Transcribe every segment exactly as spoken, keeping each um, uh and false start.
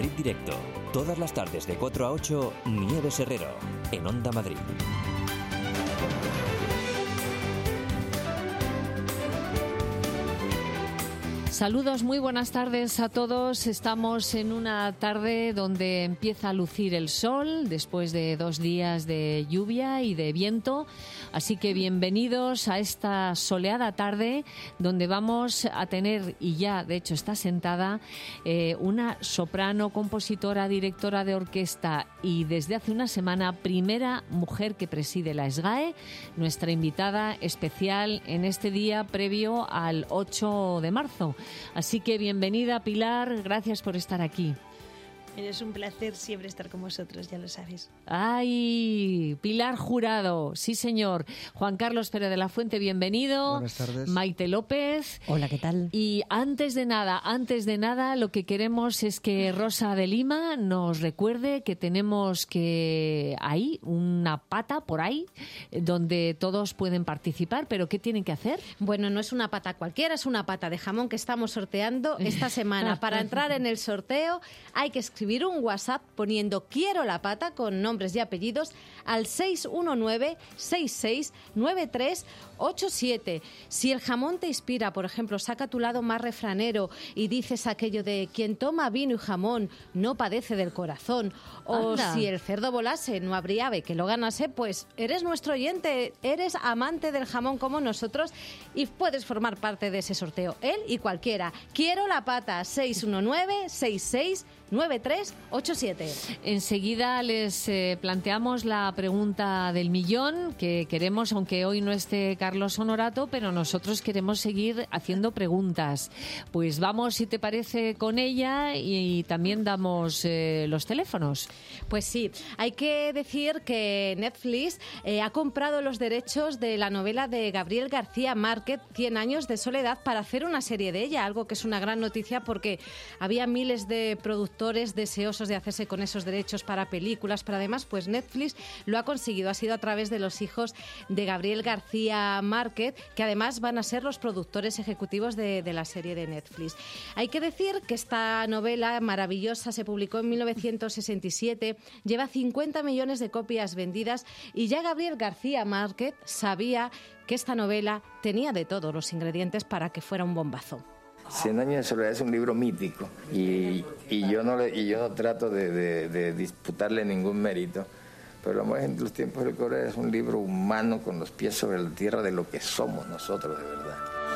Madrid Directo. Todas las tardes de cuatro a ocho, Nieves Herrero, en Onda Madrid. Saludos, muy buenas tardes a todos. Estamos en una tarde donde empieza a lucir el sol después de dos días de lluvia y de viento. Así que bienvenidos a esta soleada tarde donde vamos a tener, y ya de hecho está sentada, eh, una soprano, compositora, directora de orquesta y desde hace una semana primera mujer que preside la SGAE, nuestra invitada especial en este día previo al ocho de marzo. Así que bienvenida, Pilar, gracias por estar aquí. Es un placer siempre estar con vosotros, ya lo sabes. ¡Ay! Pilar Jurado, sí señor. Juan Carlos Pérez de la Fuente, bienvenido. Buenas tardes. Maite López. Hola, ¿qué tal? Y antes de nada, antes de nada, lo que queremos es que Rosa de Lima nos recuerde que tenemos que ahí una pata por ahí donde todos pueden participar, pero ¿qué tienen que hacer? Bueno, no es una pata cualquiera, es una pata de jamón que estamos sorteando esta semana. Para entrar en el sorteo hay que escribir escribir un WhatsApp poniendo quiero la pata con nombres y apellidos al seis uno nueve, seis seis nueve tres ocho siete. Si el jamón te inspira, por ejemplo, saca tu lado más refranero y dices aquello de quien toma vino y jamón no padece del corazón, o Anda. Si el cerdo volase no habría ave que lo ganase, pues eres nuestro oyente, eres amante del jamón como nosotros y puedes formar parte de ese sorteo, él y cualquiera. Quiero la pata, seis uno nueve, seis seis nueve tres ocho siete. Enseguida les eh, planteamos la pregunta del millón que queremos, aunque hoy no esté Carlos Honorato, pero nosotros queremos seguir haciendo preguntas. Pues vamos, si te parece, con ella y, y también damos eh, los teléfonos. Pues sí, hay que decir que Netflix eh, ha comprado los derechos de la novela de Gabriel García Márquez, Cien años de soledad, para hacer una serie de ella, algo que es una gran noticia porque había miles de productores deseosos de hacerse con esos derechos para películas, pero además pues Netflix lo ha conseguido, ha sido a través de los hijos de Gabriel García Márquez, que además van a ser los productores ejecutivos de, de la serie de Netflix. Hay que decir que esta novela maravillosa se publicó en mil novecientos sesenta y siete, lleva cincuenta millones de copias vendidas y ya Gabriel García Márquez sabía que esta novela tenía de todos los ingredientes para que fuera un bombazo. Cien años de soledad es un libro mítico y, y, yo, no le, y yo no trato de, de, de disputarle ningún mérito, pero El amor en los tiempos del cólera es un libro humano con los pies sobre la tierra de lo que somos nosotros de verdad.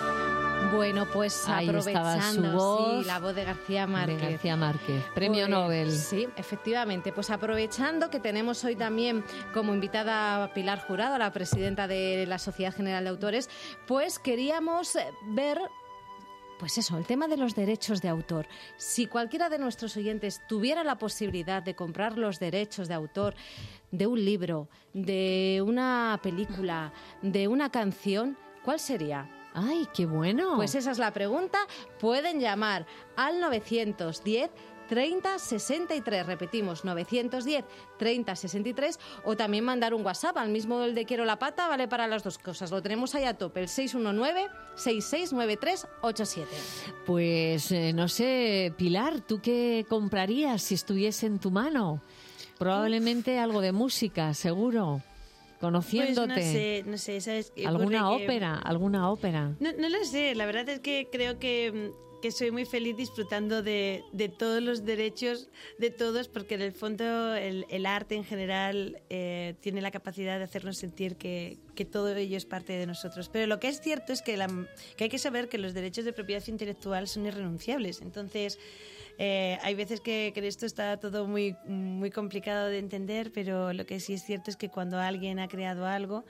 Bueno, pues ahí aprovechando estaba su voz, sí, la voz de García Márquez. De García Márquez, premio pues, Nobel. Sí, efectivamente. Pues aprovechando que tenemos hoy también como invitada a Pilar Jurado, la presidenta de la Sociedad General de Autores, pues queríamos ver... Pues eso, el tema de los derechos de autor. Si cualquiera de nuestros oyentes tuviera la posibilidad de comprar los derechos de autor de un libro, de una película, de una canción, ¿cuál sería? ¡Ay, qué bueno! Pues esa es la pregunta. Pueden llamar al novecientos diez treinta sesenta y tres, repetimos, novecientos diez treinta sesenta y tres, o también mandar un WhatsApp al mismo el de quiero la pata, vale para las dos cosas. Lo tenemos ahí a tope, el seis uno nueve, seis seis nueve tres ocho siete. Pues eh, no sé, Pilar, ¿tú qué comprarías si estuviese en tu mano? Probablemente algo de música, seguro. Conociéndote. Pues no sé, no sé, ¿sabes? ¿Alguna Porque, ópera? ¿Alguna ópera? No, no lo sé, la verdad es que creo que... que soy muy feliz disfrutando de, de todos los derechos de todos, porque en el fondo el, el arte en general eh, tiene la capacidad de hacernos sentir que, que todo ello es parte de nosotros. Pero lo que es cierto es que, la, que hay que saber que los derechos de propiedad intelectual son irrenunciables. Entonces, eh, hay veces que, que esto está todo muy, muy complicado de entender, pero lo que sí es cierto es que cuando alguien ha creado algo,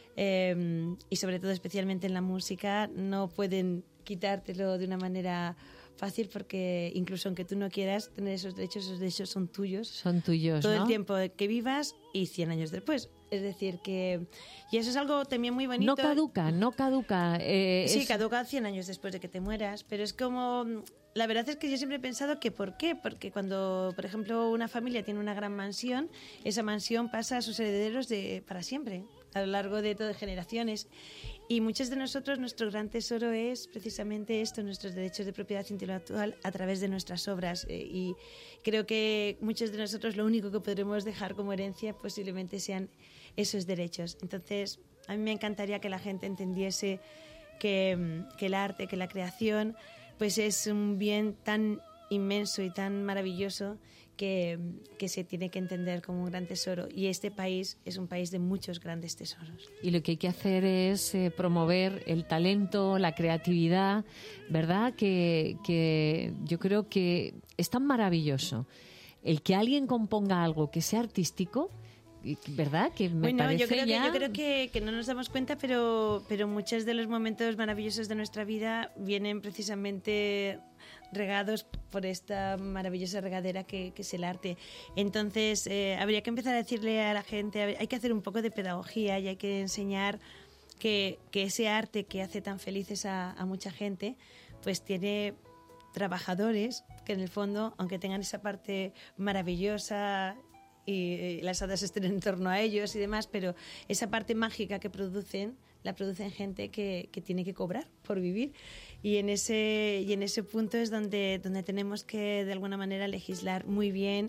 eh, y sobre todo especialmente en la música, no pueden quitártelo de una manera fácil, porque incluso aunque tú no quieras tener esos derechos, esos derechos son tuyos. Son tuyos, todo ¿no? el tiempo que vivas y cien años después. Es decir, que... Y eso es algo también muy bonito. No caduca, no caduca. Eh, sí, es... caduca cien años después de que te mueras, pero es como... La verdad es que yo siempre he pensado que ¿por qué? Porque cuando, por ejemplo, una familia tiene una gran mansión, esa mansión pasa a sus herederos de, para siempre. a lo largo de todas generaciones. Y muchos de nosotros, nuestro gran tesoro es precisamente esto, nuestros derechos de propiedad intelectual a través de nuestras obras. Eh, y creo que muchos de nosotros lo único que podremos dejar como herencia posiblemente sean esos derechos. Entonces, a mí me encantaría que la gente entendiese que, que el arte, que la creación, pues es un bien tan inmenso y tan maravilloso que, que se tiene que entender como un gran tesoro. Y este país es un país de muchos grandes tesoros. Y lo que hay que hacer es eh, promover el talento, la creatividad, ¿verdad? Que, que yo creo que es tan maravilloso el que alguien componga algo que sea artístico, ¿verdad? Que me bueno, parece yo creo, ya... que, yo creo que, que no nos damos cuenta, pero, pero muchos de los momentos maravillosos de nuestra vida vienen precisamente regados por esta maravillosa regadera que, que es el arte. Entonces, eh, habría que empezar a decirle a la gente, hay que hacer un poco de pedagogía y hay que enseñar que, que ese arte que hace tan felices a, a mucha gente, pues tiene trabajadores que en el fondo, aunque tengan esa parte maravillosa y las hadas estén en torno a ellos y demás, pero esa parte mágica que producen, la producen gente que, que tiene que cobrar por vivir. Y en ese, y en ese punto es donde, donde tenemos que, de alguna manera, legislar muy bien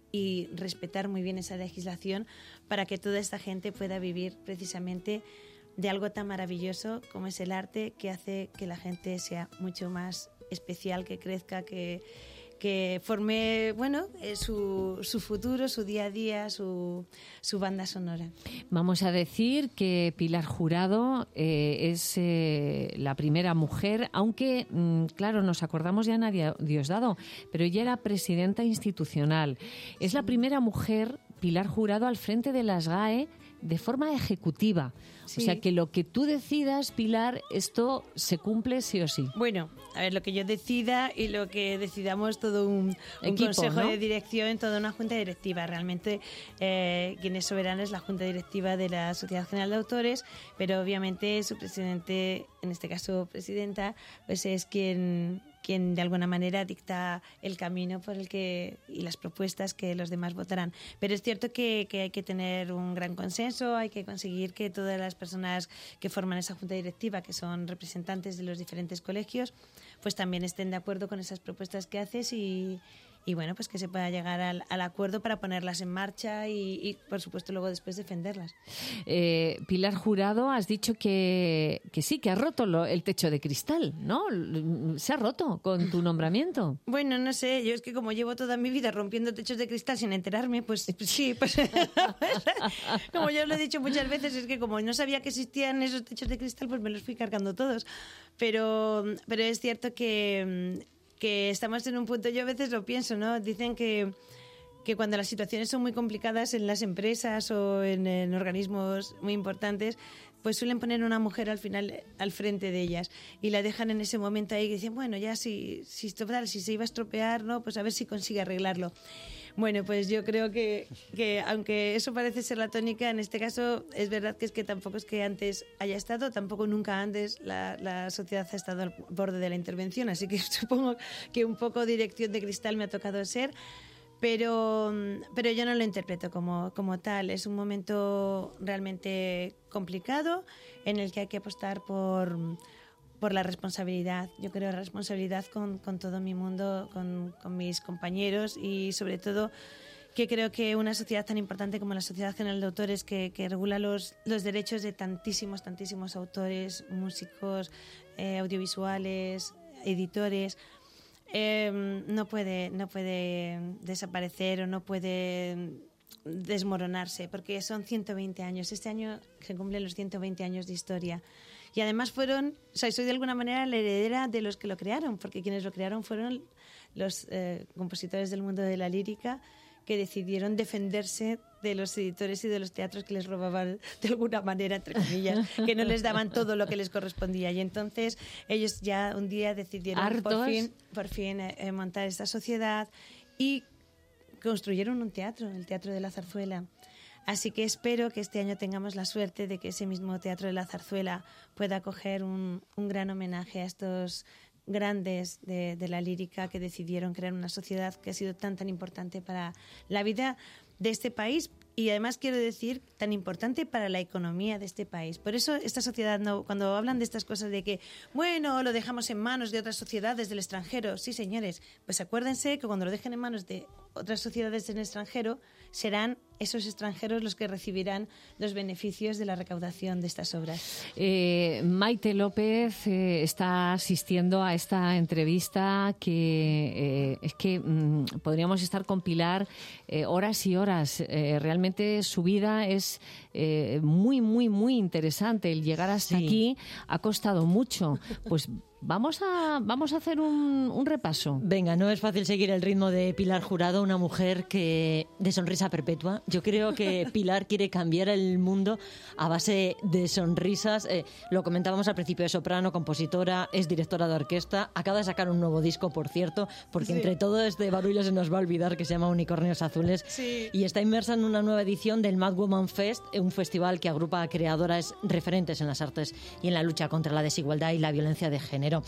y respetar muy bien esa legislación para que toda esta gente pueda vivir precisamente de algo tan maravilloso como es el arte, que hace que la gente sea mucho más especial, que crezca, que... que forme, bueno, eh, su, su futuro, su día a día, su, su banda sonora. Vamos a decir que Pilar Jurado eh, es eh, la primera mujer, aunque, mm, claro, nos acordamos ya de Diosdado, pero ella era presidenta institucional. Es la primera mujer, Pilar Jurado, al frente de las G A E de forma ejecutiva. Sí. O sea, que lo que tú decidas, Pilar, esto se cumple sí o sí. Bueno, a ver, lo que yo decida y lo que decidamos todo un, un Equipo, consejo, ¿no?, de dirección, toda una junta directiva. Realmente eh, quien es soberana es la junta directiva de la Sociedad General de Autores, pero obviamente su presidente, en este caso presidenta, pues es quien... quien de alguna manera dicta el camino por el que y las propuestas que los demás votarán. Pero es cierto que, que hay que tener un gran consenso, hay que conseguir que todas las personas que forman esa junta directiva, que son representantes de los diferentes colegios, pues también estén de acuerdo con esas propuestas que haces y, y bueno, pues que se pueda llegar al, al acuerdo para ponerlas en marcha y, y, por supuesto, luego después defenderlas. Eh, Pilar Jurado, has dicho que, que sí, que has roto lo, el techo de cristal, ¿no? ¿Se ha roto con tu nombramiento? Bueno, no sé, yo es que como llevo toda mi vida rompiendo techos de cristal sin enterarme, pues, pues sí, pues como yo os lo he dicho muchas veces, es que como no sabía que existían esos techos de cristal, pues me los fui cargando todos. Pero, pero es cierto que... que estamos en un punto, yo a veces lo pienso, ¿no? Dicen que, que cuando las situaciones son muy complicadas en las empresas o en, en organismos muy importantes, pues suelen poner una mujer al final al frente de ellas y la dejan en ese momento ahí y dicen, bueno, ya si, si, si se iba a estropear, ¿no?, pues a ver si consigue arreglarlo. Bueno, pues yo creo que, que aunque eso parece ser la tónica, en este caso es verdad que es que tampoco es que antes haya estado, tampoco nunca antes la, la sociedad ha estado al borde de la intervención, así que supongo que un poco dirección de cristal me ha tocado ser, pero, pero yo no lo interpreto como, como tal. Es un momento realmente complicado en el que hay que apostar por... por la responsabilidad, yo creo la responsabilidad con, con todo mi mundo, con, con mis compañeros y sobre todo que creo que una sociedad tan importante como la Sociedad General de Autores que, que regula los, los derechos de tantísimos, tantísimos autores, músicos, eh, audiovisuales, editores, eh, no puede, no puede desaparecer o no puede desmoronarse porque son ciento veinte años. Este año se cumplen los ciento veinte años de historia. Y además fueron, o sea, soy de alguna manera la heredera de los que lo crearon, porque quienes lo crearon fueron los eh, compositores del mundo de la lírica que decidieron defenderse de los editores y de los teatros que les robaban de alguna manera, entre comillas, que no les daban todo lo que les correspondía. Y entonces ellos ya un día decidieron ¿Hartos? por fin, por fin eh, montar esta sociedad y construyeron un teatro, el Teatro de la Zarzuela. Así que espero que este año tengamos la suerte de que ese mismo Teatro de la Zarzuela pueda acoger un, un gran homenaje a estos grandes de, de la lírica que decidieron crear una sociedad que ha sido tan tan importante para la vida de este país, y además quiero decir, tan importante para la economía de este país. Por eso esta sociedad, no, cuando hablan de estas cosas de que, bueno, lo dejamos en manos de otras sociedades del extranjero, sí, señores, pues acuérdense que cuando lo dejen en manos de otras sociedades del extranjero, serán esos extranjeros los que recibirán los beneficios de la recaudación de estas obras. Eh, Maite López eh, está asistiendo a esta entrevista que eh, es que mm, podríamos estar con Pilar eh, horas y horas. Eh, realmente su vida es eh, muy, muy, muy interesante. El llegar hasta Sí. aquí ha costado mucho. Pues vamos a, vamos a hacer un, un repaso. Venga, no es fácil seguir el ritmo de Pilar Jurado, una mujer que de sonrisa perpetua. Yo creo que Pilar quiere cambiar el mundo a base de sonrisas. Eh, lo comentábamos al principio, de soprano, compositora, es directora de orquesta. Acaba de sacar un nuevo disco, por cierto, porque Sí. entre todo este barullo se nos va a olvidar que se llama Unicornios Azules. Sí. Y está inmersa en una nueva edición del Mad Woman Fest, un festival que agrupa a creadoras referentes en las artes y en la lucha contra la desigualdad y la violencia de género.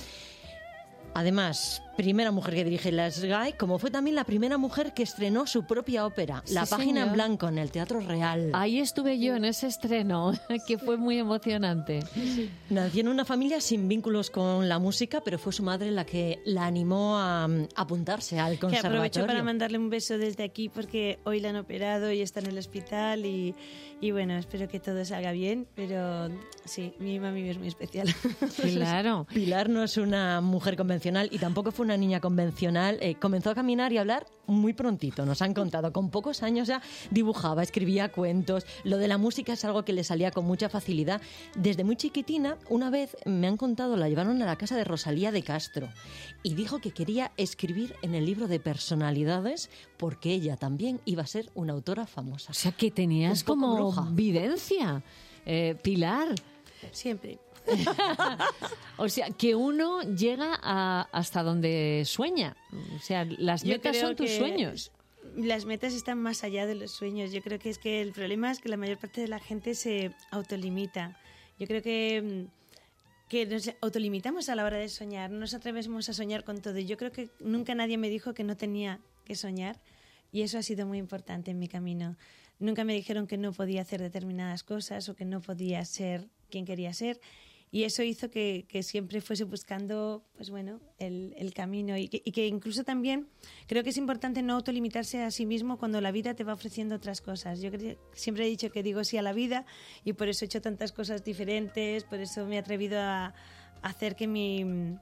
Además, primera mujer que dirige la S G A E, como fue también la primera mujer que estrenó su propia ópera, La Sí, Página señor. en Blanco, en el Teatro Real. Ahí estuve yo en ese estreno, que fue muy emocionante. Nació en una familia sin vínculos con la música, pero fue su madre la que la animó a mm, apuntarse al Que conservatorio. aprovecho para mandarle un beso desde aquí porque hoy la han operado y está en el hospital y, y bueno, espero que todo salga bien, pero sí, mi mami es muy especial. Claro. Pilar no es una mujer convencional y tampoco fue una niña convencional. Eh, comenzó a caminar y a hablar muy prontito, nos han contado. Con pocos años ya dibujaba, escribía cuentos. Lo de la música es algo que le salía con mucha facilidad. Desde muy chiquitina, una vez me han contado, la llevaron a la casa de Rosalía de Castro y dijo que quería escribir en el libro de personalidades porque ella también iba a ser una autora famosa. O sea, que tenías Un poco como bruja. videncia, eh, Pilar. Siempre. O sea, que uno llega a- hasta donde sueña. O sea, las Yo metas creo son tus que sueños. Las metas están más allá de los sueños. Yo creo que es que el problema es que la mayor parte de la gente se autolimita. Yo creo que, mm, que nos autolimitamos a la hora de soñar. No nos atrevemos a soñar con todo. Y yo creo que nunca nadie me dijo que no tenía que soñar. Y eso ha sido muy importante en mi camino. Nunca me dijeron que no podía hacer determinadas cosas o que no podía ser quien quería ser. Y eso hizo que, que siempre fuese buscando, pues bueno, el, el camino. Y que, y que incluso también creo que es importante no autolimitarse a sí mismo cuando la vida te va ofreciendo otras cosas. Yo creo, siempre he dicho que digo sí a la vida y por eso he hecho tantas cosas diferentes, por eso me he atrevido a, a hacer que mi,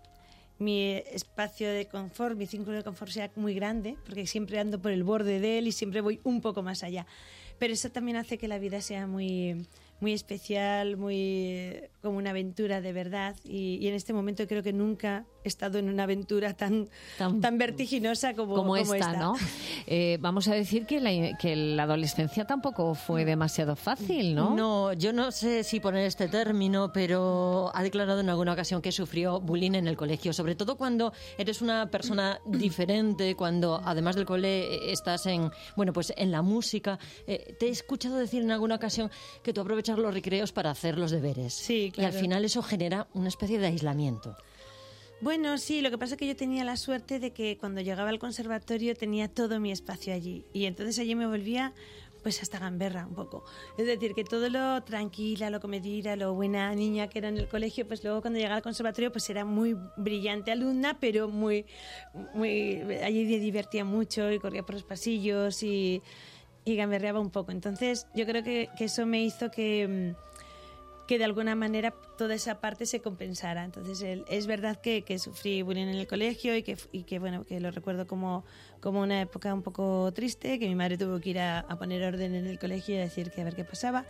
mi espacio de confort, mi círculo de confort sea muy grande, porque siempre ando por el borde de él y siempre voy un poco más allá. Pero eso también hace que la vida sea muy... muy especial, muy como una aventura de verdad y, y en este momento creo que nunca he estado en una aventura tan Tan- tan, vertiginosa como, Como, como esta, esta. ¿no? Eh, vamos a decir que la, que la adolescencia tampoco fue demasiado fácil, ¿no? No, yo no sé si poner este término, pero ha declarado en alguna ocasión que sufrió bullying en el colegio, sobre todo cuando eres una persona diferente, cuando además del cole eh, estás en, bueno, pues en la música. Eh, te he escuchado decir en alguna ocasión que tú aprovechas los recreos para hacer los deberes. Sí, claro. Y al final eso genera una especie de aislamiento. Bueno, sí, lo que pasa es que yo tenía la suerte de que cuando llegaba al conservatorio tenía todo mi espacio allí y entonces allí me volvía pues hasta gamberra un poco. Es decir, que todo lo tranquila, lo comedida, lo buena niña que era en el colegio, pues luego cuando llegaba al conservatorio pues era muy brillante alumna, pero muy, muy allí me divertía mucho y corría por los pasillos y, y gamberreaba un poco. Entonces yo creo que, que eso me hizo que... que de alguna manera toda esa parte se compensara. Entonces, el, es verdad que, que sufrí bullying en el colegio y que, y que, bueno, que lo recuerdo como, como una época un poco triste, que mi madre tuvo que ir a, a poner orden en el colegio y a decir que a ver qué pasaba.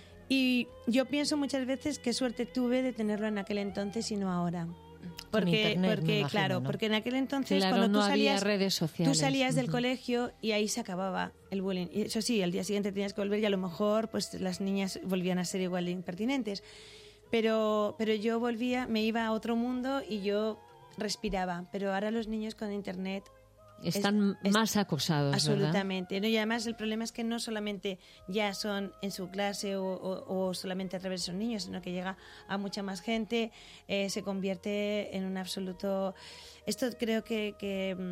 Y yo pienso muchas veces qué suerte tuve de tenerlo en aquel entonces y no ahora. Porque, internet, me porque imagino, claro, ¿no? porque en aquel entonces Claro, cuando no tú había salías, redes sociales. tú salías del Ujú. colegio y ahí se acababa el bullying. Y eso sí, al día siguiente tenías que volver y a lo mejor pues las niñas volvían a ser igual de impertinentes. Pero, pero yo volvía, me iba a otro mundo y yo respiraba. Pero ahora los niños con internet Están es- más acosados, ¿verdad? absolutamente, ¿no? Y además el problema es que no solamente ya son en su clase o, o- o solamente a través de esos niños, sino que llega a mucha más gente, eh, se convierte en un absoluto... Esto creo que, que, mm,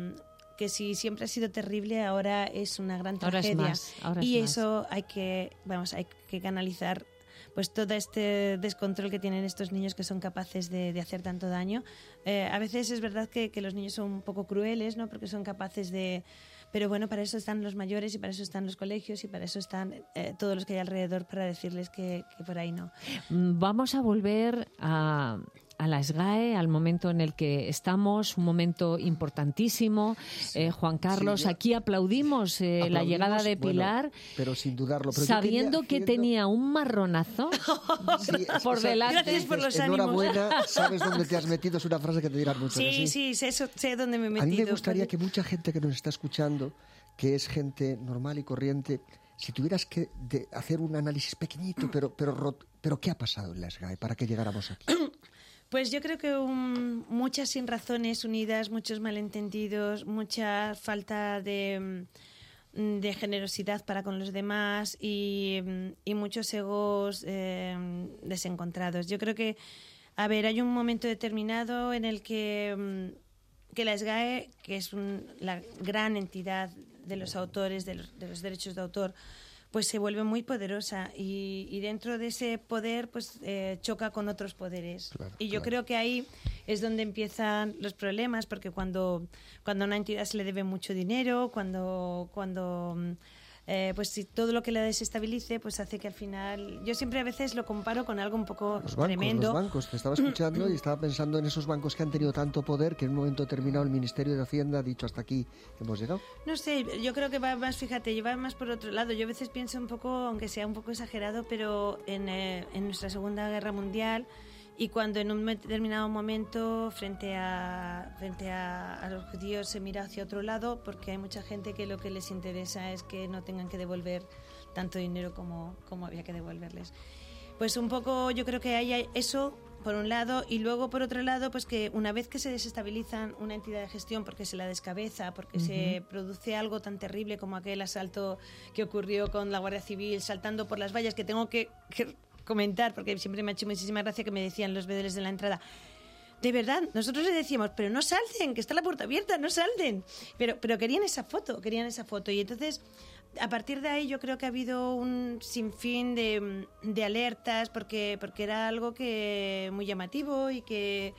que si siempre ha sido terrible, ahora es una gran Ahora es tragedia. más, ahora y es más. eso hay que, vamos, hay que canalizar pues todo este descontrol que tienen estos niños que son capaces de, de hacer tanto daño. Eh, a veces es verdad que, que los niños son un poco crueles, ¿no? Porque son capaces de... Pero bueno, para eso están los mayores y para eso están los colegios y para eso están eh, todos los que hay alrededor para decirles que, que por ahí no. Vamos a volver a, a la SGAE, al momento en el que estamos, un momento importantísimo. Eh, Juan Carlos, Sí, yo- aquí aplaudimos, eh, la Aplaudimos, llegada de bueno, Pilar, pero sin dudarlo. Pero yo sabiendo quería- que tenía un marronazo Sí, por o sea, delante. Gracias por los ánimos. Enhorabuena, sabes dónde te has metido, es una frase que te dirán mucho. ¿que Sí, sí, sé, eso- sé dónde me he metido. A mí me gustaría que mucha gente que nos está escuchando, que es gente normal y corriente, si tuvieras que de- hacer un análisis pequeñito, pero, pero, rot- pero ¿qué ha pasado en la SGAE para que llegáramos aquí? Pues yo creo que un, muchas sinrazones unidas, muchos malentendidos, mucha falta de, mm, de generosidad para con los demás y, mm, y muchos egos eh, desencontrados. Yo creo que, a ver, hay un momento determinado en el que, mm, que la SGAE, que es un- la gran entidad de los autores, de los, de los derechos de autor, pues se vuelve muy poderosa y, y dentro de ese poder pues eh, choca con otros poderes. Claro, y yo claro. creo que ahí es donde empiezan los problemas, porque cuando, cuando a una entidad se le debe mucho dinero, cuando, cuando mm, eh, pues si todo lo que la desestabilice, pues hace que al final... Yo siempre a veces lo comparo con algo un poco Los bancos, tremendo. los bancos. Te estaba escuchando y estaba pensando en esos bancos que han tenido tanto poder que en un momento determinado el Ministerio de Hacienda ha dicho hasta aquí hemos llegado. No sé, yo creo que va más, fíjate, va más por otro lado. Yo a veces pienso un poco, aunque sea un poco exagerado, pero en, eh, en nuestra Segunda Guerra Mundial y cuando en un determinado momento frente a frente a, a los judíos se mira hacia otro lado, porque hay mucha gente que lo que les interesa es que no tengan que devolver tanto dinero como, como había que devolverles. Pues un poco yo creo que hay eso por un lado, y luego por otro lado, pues que una vez que se desestabilizan una entidad de gestión porque se la descabeza, porque uh-huh. se produce algo tan terrible como aquel asalto que ocurrió con la Guardia Civil saltando por las vallas, que tengo que, que comentar porque siempre me ha hecho muchísima gracia que me decían los vedeles de la entrada. De verdad, nosotros les decíamos, pero no salten, que está la puerta abierta, no salten. Pero, pero querían esa foto, querían esa foto. Y entonces, a partir de ahí yo creo que ha habido un sinfín de, de alertas, porque, porque era algo que muy llamativo y que,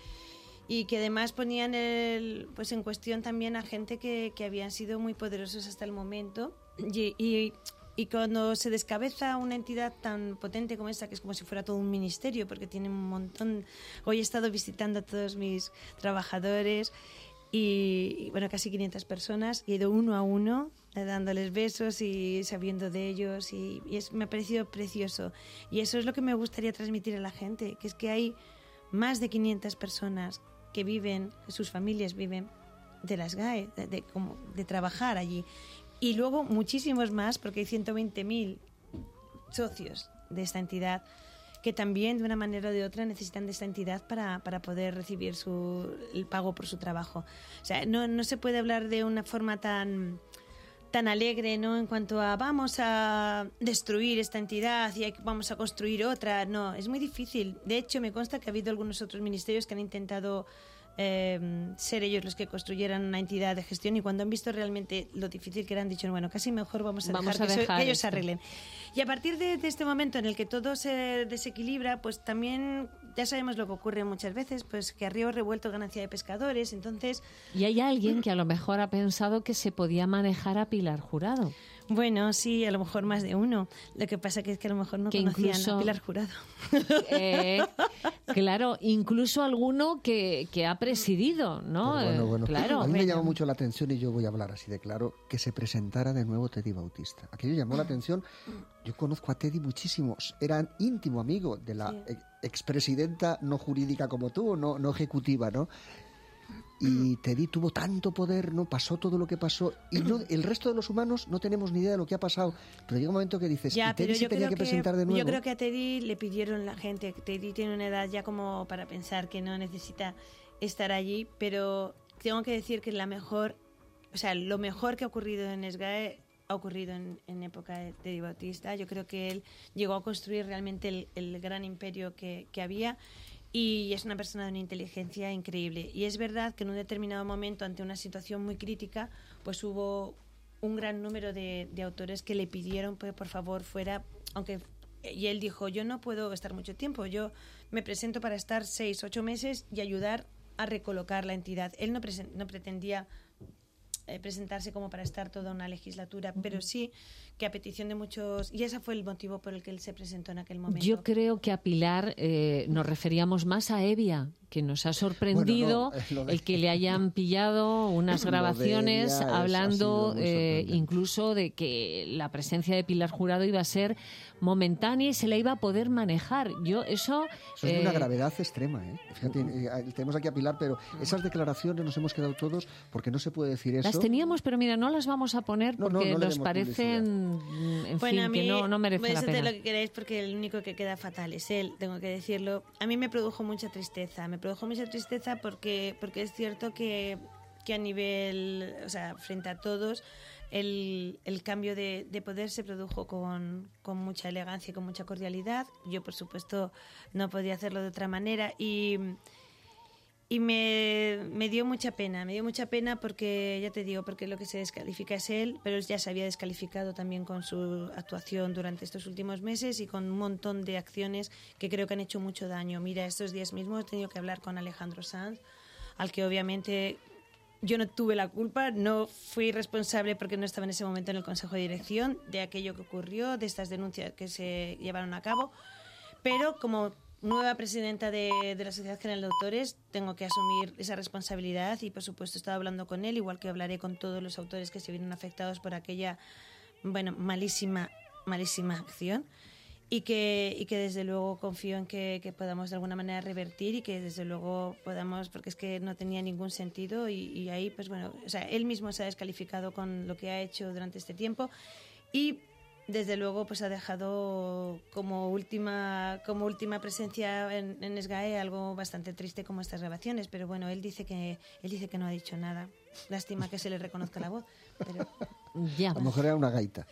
y que además ponían el, pues en cuestión también a gente que, que habían sido muy poderosos hasta el momento. Y... y Y cuando se descabeza una entidad tan potente como esta, que es como si fuera todo un ministerio, porque tiene un montón... Hoy he estado visitando a todos mis trabajadores y, y bueno, casi quinientas personas, y he ido uno a uno dándoles besos y sabiendo de ellos, y, y es, me ha parecido precioso. Y eso es lo que me gustaría transmitir a la gente, que es que hay más de quinientas personas que viven, sus familias viven de las SGAE, de, de, como, de trabajar allí. Y luego muchísimos más, porque hay ciento veinte mil socios de esta entidad que también, de una manera o de otra, necesitan de esta entidad para, para poder recibir su, el pago por su trabajo. O sea, no, no se puede hablar de una forma tan, tan alegre, ¿no?, en cuanto a vamos a destruir esta entidad y vamos a construir otra. No, es muy difícil. De hecho, me consta que ha habido algunos otros ministerios que han intentado... Eh, ser ellos los que construyeran una entidad de gestión, y cuando han visto realmente lo difícil que era, han dicho, bueno, casi mejor vamos a vamos dejar, a que, dejar so, que ellos esto. arreglen. Y a partir de, de este momento en el que todo se desequilibra, pues también ya sabemos lo que ocurre muchas veces, pues que a río revuelto ganancia de pescadores. Entonces, y hay alguien que a lo mejor ha pensado que se podía manejar a Pilar Jurado. Bueno, sí, a lo mejor más de uno. Lo que pasa que es que a lo mejor no que conocían incluso, a Pilar Jurado. Eh, claro, incluso alguno que, que ha presidido, ¿no? Pero bueno, bueno. Claro, a mí me bueno. llama mucho la atención, y yo voy a hablar así de claro, que se presentara de nuevo Teddy Bautista. Aquello llamó la atención. Yo conozco a Teddy muchísimos. Era íntimo amigo de la sí. expresidenta no jurídica como tú, no, no ejecutiva, ¿no? Y Teddy tuvo tanto poder, no pasó todo lo que pasó, y no, el resto de los humanos no tenemos ni idea de lo que ha pasado. Pero llega un momento que dices, ya, ¿y Teddy se tenía que, que presentar de nuevo? Yo creo que a Teddy le pidieron la gente. Teddy tiene una edad ya como para pensar que no necesita estar allí, pero tengo que decir que la mejor, o sea, lo mejor que ha ocurrido en SGAE ha ocurrido en, en época de Teddy Bautista. Yo creo que él llegó a construir realmente el, el gran imperio que, que había. y es una persona de una inteligencia increíble. Y es verdad que en un determinado momento, ante una situación muy crítica, pues hubo un gran número de, de autores que le pidieron que por favor fuera, aunque y él dijo, yo no puedo estar mucho tiempo, yo me presento para estar seis, ocho meses y ayudar a recolocar la entidad. Él no, presen- no pretendía eh, presentarse como para estar toda una legislatura, pero sí que a petición de muchos, y ese fue el motivo por el que él se presentó en aquel momento. Yo creo que a Pilar eh, nos referíamos más a Evia, que nos ha sorprendido Bueno, no, de... el que le hayan pillado unas grabaciones Evia es, hablando eh, muy incluso de que la presencia de Pilar Jurado iba a ser momentánea y se la iba a poder manejar. Yo eso... Eso es de una gravedad extrema, ¿eh? Fíjate, eh, tenemos aquí a Pilar, pero esas declaraciones nos hemos quedado todos porque no se puede decir eso. Las teníamos, pero mira, no las vamos a poner No, no, porque no le nos demos parecen, en Bueno, fin, a mí, que no, no merece podéis la hacer pena. lo que queráis porque el único que queda fatal es él, tengo que decirlo. A mí me produjo mucha tristeza, me produjo mucha tristeza porque, porque es cierto que, que a nivel, o sea, frente a todos, el, el cambio de, de poder se produjo con, con mucha elegancia y con mucha cordialidad. Yo, por supuesto, no podía hacerlo de otra manera y... Y me, me dio mucha pena, me dio mucha pena porque, ya te digo, porque lo que se descalifica es él, pero él ya se había descalificado también con su actuación durante estos últimos meses y con un montón de acciones que creo que han hecho mucho daño. Mira, estos días mismos he tenido que hablar con Alejandro Sanz, al que obviamente yo no tuve la culpa, no fui responsable porque no estaba en ese momento en el Consejo de Dirección de aquello que ocurrió, de estas denuncias que se llevaron a cabo, pero como nueva presidenta de, de la Sociedad General de Autores, tengo que asumir esa responsabilidad y, por supuesto, he estado hablando con él, igual que hablaré con todos los autores que se vieron afectados por aquella, bueno, malísima, malísima acción y que, y que desde luego confío en que, que podamos de alguna manera revertir y que desde luego podamos, porque es que no tenía ningún sentido y, y ahí, pues bueno, o sea, él mismo se ha descalificado con lo que ha hecho durante este tiempo y desde luego pues ha dejado como última como última presencia en, en SGAE algo bastante triste como estas grabaciones, pero bueno, él dice que él dice que no ha dicho nada. Lástima que se le reconozca la voz, pero Ya. A lo mejor era una gaita.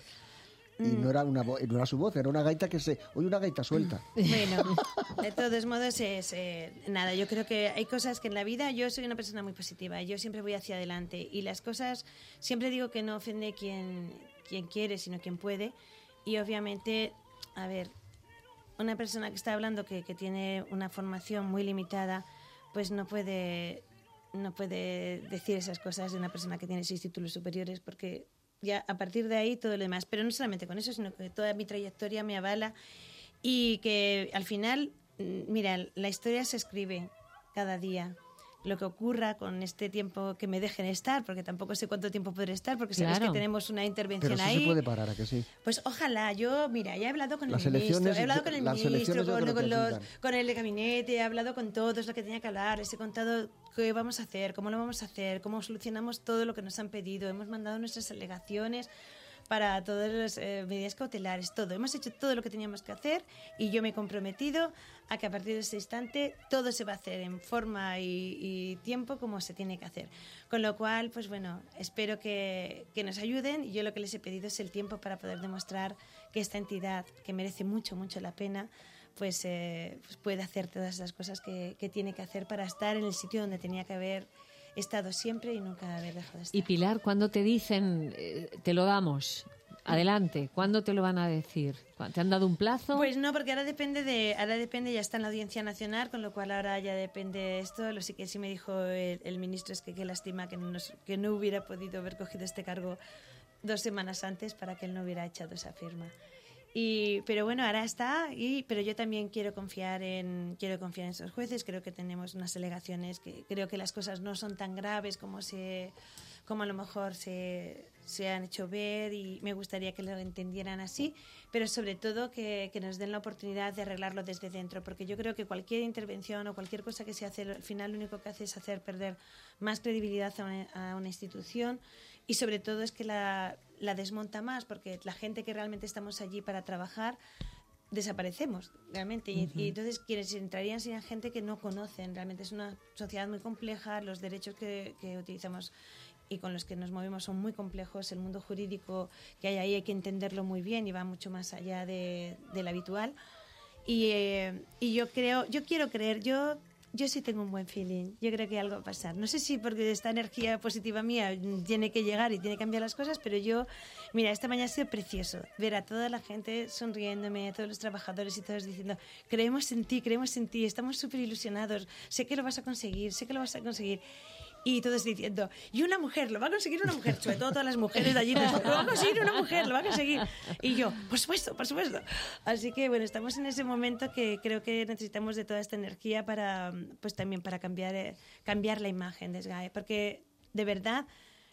Y no era una vo- no era su voz, era una gaita que se... Oye, una gaita suelta. bueno, de todos modos es eh, nada, yo creo que hay cosas que en la vida, yo soy una persona muy positiva, yo siempre voy hacia adelante y las cosas, siempre digo que no ofende quien, quien quiere, sino quien puede y obviamente, a ver, una persona que está hablando que, que tiene una formación muy limitada, pues no puede, no puede decir esas cosas de una persona que tiene seis títulos superiores porque... ya a partir de ahí todo lo demás, pero no solamente con eso, sino que toda mi trayectoria me avala y que al final, mira, la historia se escribe cada día. Lo que ocurra con este tiempo que me dejen estar, porque tampoco sé cuánto tiempo podré estar, porque sabes Claro. que tenemos una intervención Pero sí ahí. se puede parar, ¿a que sí? Pues ojalá, yo, mira, ya he hablado con Las el ministro, elecciones- he hablado con el las ministro, elecciones yo con, creo que con los, ayudan. con el gabinete, he hablado con todos lo que tenía que hablar, les he contado qué vamos a hacer, cómo lo vamos a hacer, cómo solucionamos todo lo que nos han pedido, hemos mandado nuestras alegaciones para todas las eh, medidas cautelares, todo. Hemos hecho todo lo que teníamos que hacer y yo me he comprometido a que a partir de ese instante todo se va a hacer en forma y, y tiempo como se tiene que hacer. Con lo cual, pues bueno, espero que, que nos ayuden y yo lo que les he pedido es el tiempo para poder demostrar que esta entidad, que merece mucho, mucho la pena, pues, eh, pues puede hacer todas las cosas que, que tiene que hacer para estar en el sitio donde tenía que haber He estado siempre y nunca haber dejado de estar. Y Pilar, ¿cuándo te dicen, eh, te lo damos? Adelante, ¿cuándo te lo van a decir? ¿Te han dado un plazo? Pues no, porque ahora depende de, ahora depende, ya está en la Audiencia Nacional, con lo cual ahora ya depende esto. Lo sí que sí me dijo el, el ministro es que qué lástima que no, nos- que no hubiera podido haber cogido este cargo dos semanas antes para que él no hubiera echado esa firma. Y, pero bueno, ahora está, y, pero yo también quiero confiar en quiero confiar en esos jueces. Creo que tenemos unas alegaciones que creo que las cosas no son tan graves como se como a lo mejor se, se han hecho ver, y me gustaría que lo entendieran así, pero sobre todo que, que nos den la oportunidad de arreglarlo desde dentro, porque yo creo que cualquier intervención o cualquier cosa que se hace al final lo único que hace es hacer perder más credibilidad a una, a una institución, y sobre todo es que la, la desmonta más, porque la gente que realmente estamos allí para trabajar desaparecemos realmente. Y, y entonces quienes entrarían serían gente que no conocen. Realmente es una sociedad muy compleja, los derechos que, que utilizamos y con los que nos movemos son muy complejos. El mundo jurídico que hay ahí hay que entenderlo muy bien y va mucho más allá de, del habitual. Y, eh, y yo creo, yo quiero creer, yo... Yo sí tengo un buen feeling. Yo creo que algo va a pasar. No sé si porque esta energía positiva mía tiene que llegar y tiene que cambiar las cosas, pero yo, mira, esta mañana ha sido precioso ver a toda la gente sonriéndome, a todos los trabajadores y todos diciendo, creemos en ti, creemos en ti, estamos súper ilusionados, sé que lo vas a conseguir, sé que lo vas a conseguir. Y todos diciendo, y una mujer, lo va a conseguir una mujer, sobre todo todas las mujeres de allí, lo va a conseguir una mujer, lo va a conseguir. Y yo, por supuesto, por supuesto. Así que bueno, estamos en ese momento que creo que necesitamos de toda esta energía para, pues también para cambiar, eh, cambiar la imagen de SGAE, porque de verdad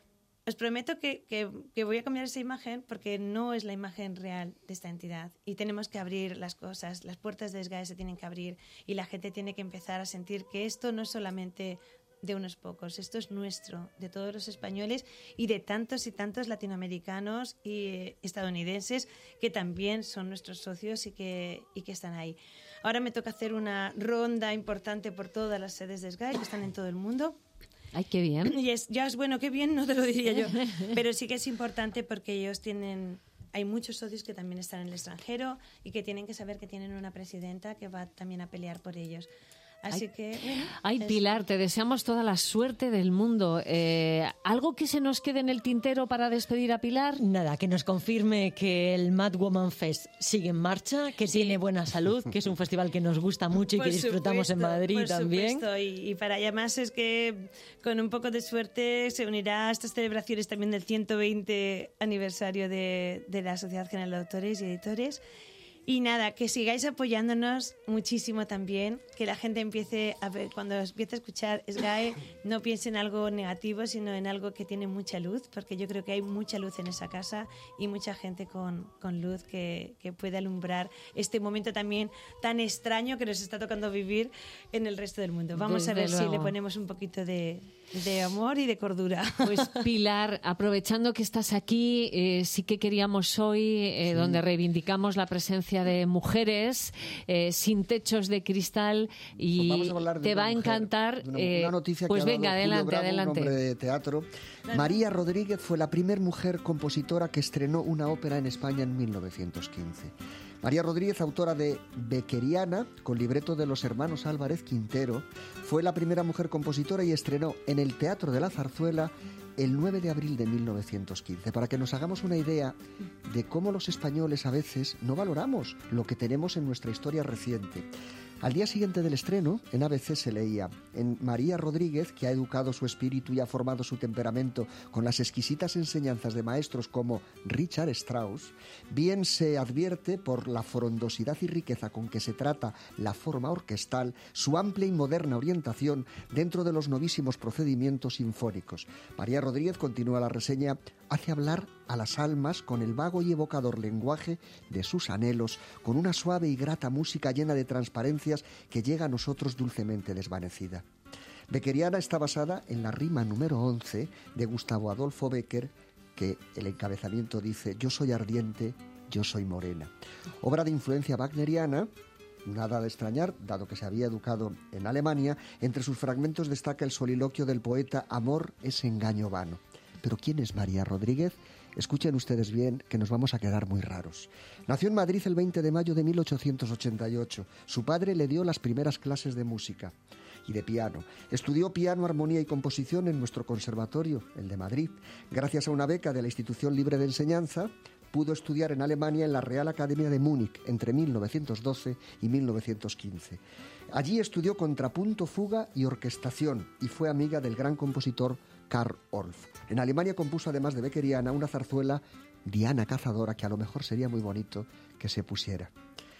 os prometo que, que, que voy a cambiar esa imagen porque no es la imagen real de esta entidad y tenemos que abrir las cosas, las puertas de SGAE se tienen que abrir y la gente tiene que empezar a sentir que esto no es solamente de unos pocos, esto es nuestro, de todos los españoles y de tantos y tantos latinoamericanos y estadounidenses que también son nuestros socios y que, y que están ahí. Ahora me toca hacer una ronda importante por todas las sedes de SGAE que están en todo el mundo. ¡Ay, qué bien! Y es, ya es bueno, qué bien, no te lo diría yo, pero sí que es importante porque ellos tienen... Hay muchos socios que también están en el extranjero y que tienen que saber que tienen una presidenta que va también a pelear por ellos. Así ay, que, bueno, ay, Pilar, te deseamos toda la suerte del mundo. Eh, ¿Algo que se nos quede en el tintero para despedir a Pilar? Nada, que nos confirme que el Mad Woman Fest sigue en marcha, que sí. tiene buena salud, que es un festival que nos gusta mucho y por que disfrutamos supuesto, en Madrid por también. Supuesto. Y, y para allá más es que con un poco de suerte se unirá a estas celebraciones también del ciento veinte aniversario de, de la Sociedad General de Autores y Editores. Y nada, que sigáis apoyándonos muchísimo también, que la gente empiece a ver, cuando empiece a escuchar SGAE, no piense en algo negativo, sino en algo que tiene mucha luz, porque yo creo que hay mucha luz en esa casa y mucha gente con, con luz que, que puede alumbrar este momento también tan extraño que nos está tocando vivir en el resto del mundo. Vamos Desde a ver luego. si le ponemos un poquito de, de amor y de cordura. Pues Pilar, aprovechando que estás aquí, eh, sí que queríamos hoy, eh, sí. donde reivindicamos la presencia de mujeres eh, sin techos de cristal y pues te va mujer, a encantar una, eh, una noticia pues que venga, ha dado adelante, Julio Bravo, adelante. Un hombre de teatro. María Rodríguez fue la primer mujer compositora que estrenó una ópera en España en mil novecientos quince. María Rodríguez, autora de Bequeriana, con libreto de los hermanos Álvarez Quintero, fue la primera mujer compositora y estrenó en el Teatro de la Zarzuela el nueve de abril de mil novecientos quince, para que nos hagamos una idea de cómo los españoles a veces no valoramos lo que tenemos en nuestra historia reciente. Al día siguiente del estreno, en A B C se leía: en María Rodríguez, que ha educado su espíritu y ha formado su temperamento con las exquisitas enseñanzas de maestros como Richard Strauss, bien se advierte por la frondosidad y riqueza con que se trata la forma orquestal, su amplia y moderna orientación dentro de los novísimos procedimientos sinfónicos. María Rodríguez, continúa la reseña, hace hablar a las almas con el vago y evocador lenguaje de sus anhelos, con una suave y grata música llena de transparencias que llega a nosotros dulcemente desvanecida. Bequeriana está basada en la rima número once de Gustavo Adolfo Bécquer, que el encabezamiento dice: yo soy ardiente, yo soy morena. Obra de influencia wagneriana. Nada de extrañar, dado que se había educado en Alemania. Entre sus fragmentos destaca el soliloquio del poeta: amor es engaño vano. ¿Pero quién es María Rodríguez? Escuchen ustedes bien, que nos vamos a quedar muy raros. Nació en Madrid el veinte de mayo de mil ochocientos ochenta y ocho. Su padre le dio las primeras clases de música y de piano. Estudió piano, armonía y composición en nuestro conservatorio, el de Madrid. Gracias a una beca de la Institución Libre de Enseñanza, pudo estudiar en Alemania en la Real Academia de Múnich entre mil novecientos doce y mil novecientos quince. Allí estudió contrapunto, fuga y orquestación y fue amiga del gran compositor Karl Orff. En Alemania compuso, además de Bequeriana, una zarzuela, Diana Cazadora, que a lo mejor sería muy bonito que se pusiera.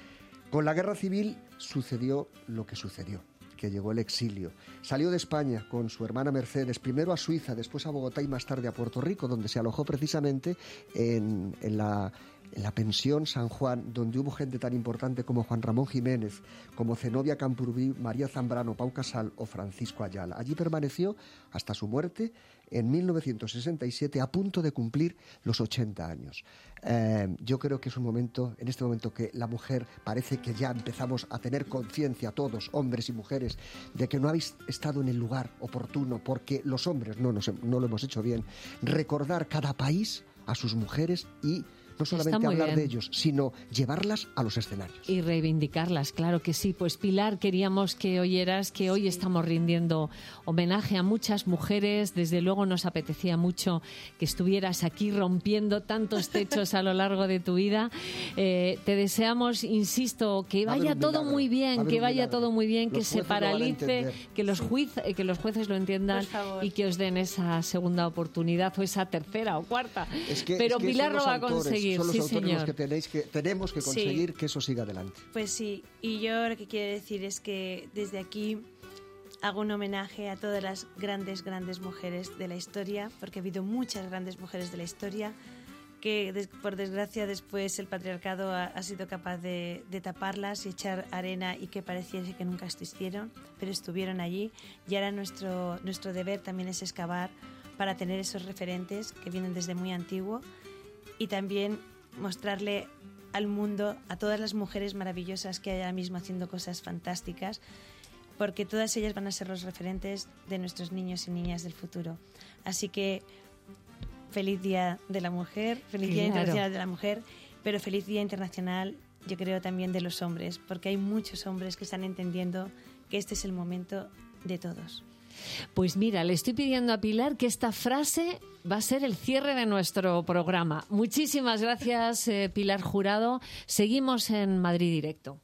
Con la guerra civil sucedió lo que sucedió, que llegó el exilio. Salió de España con su hermana Mercedes, primero a Suiza, después a Bogotá y más tarde a Puerto Rico, donde se alojó precisamente en, en la... en la pensión San Juan, donde hubo gente tan importante como Juan Ramón Jiménez, como Zenobia Camprubí, María Zambrano, Pau Casal o Francisco Ayala. Allí permaneció hasta su muerte en mil novecientos sesenta y siete, a punto de cumplir los ochenta años. Eh, yo creo que es un momento, en este momento, que la mujer parece que ya empezamos a tener conciencia, todos, hombres y mujeres, de que no habéis estado en el lugar oportuno, porque los hombres no, nos, no lo hemos hecho bien. Recordar cada país a sus mujeres y no solamente muy hablar bien. de ellos, sino llevarlas a los escenarios. Y reivindicarlas, claro que sí. Pues Pilar, queríamos que oyeras que hoy estamos rindiendo homenaje a muchas mujeres. Desde luego nos apetecía mucho que estuvieras aquí rompiendo tantos techos a lo largo de tu vida. Eh, te deseamos, insisto, que Va a haber vaya un todo milagro, muy va a bien, haber que un vaya milagro. todo muy bien, que Los se jueces lo van a paralice, entender. que los, juiz, eh, que los jueces lo entiendan Por favor. y que os den esa segunda oportunidad o esa tercera o cuarta. Es que, Pero es que Pilar son lo los va a autores, conseguir, son los sí autores señor. los que, tenéis que tenemos que Sí. conseguir que eso siga adelante. Pues sí, y yo lo que quiero decir es que desde aquí hago un homenaje a todas las grandes, grandes mujeres de la historia, porque ha habido muchas grandes mujeres de la historia que, des- por desgracia, después el patriarcado ha, ha sido capaz de, de taparlas y echar arena y que pareciese que nunca existieron, pero estuvieron allí. Y ahora nuestro, nuestro deber también es excavar para tener esos referentes que vienen desde muy antiguo y también mostrarle al mundo a todas las mujeres maravillosas que hay ahora mismo haciendo cosas fantásticas, porque todas ellas van a ser los referentes de nuestros niños y niñas del futuro. Así que feliz Día de la Mujer, feliz Día Claro. Internacional de la Mujer, pero feliz Día Internacional, yo creo, también de los hombres, porque hay muchos hombres que están entendiendo que este es el momento de todos. Pues mira, le estoy pidiendo a Pilar que esta frase va a ser el cierre de nuestro programa. Muchísimas gracias, eh, Pilar Jurado. Seguimos en Madrid Directo.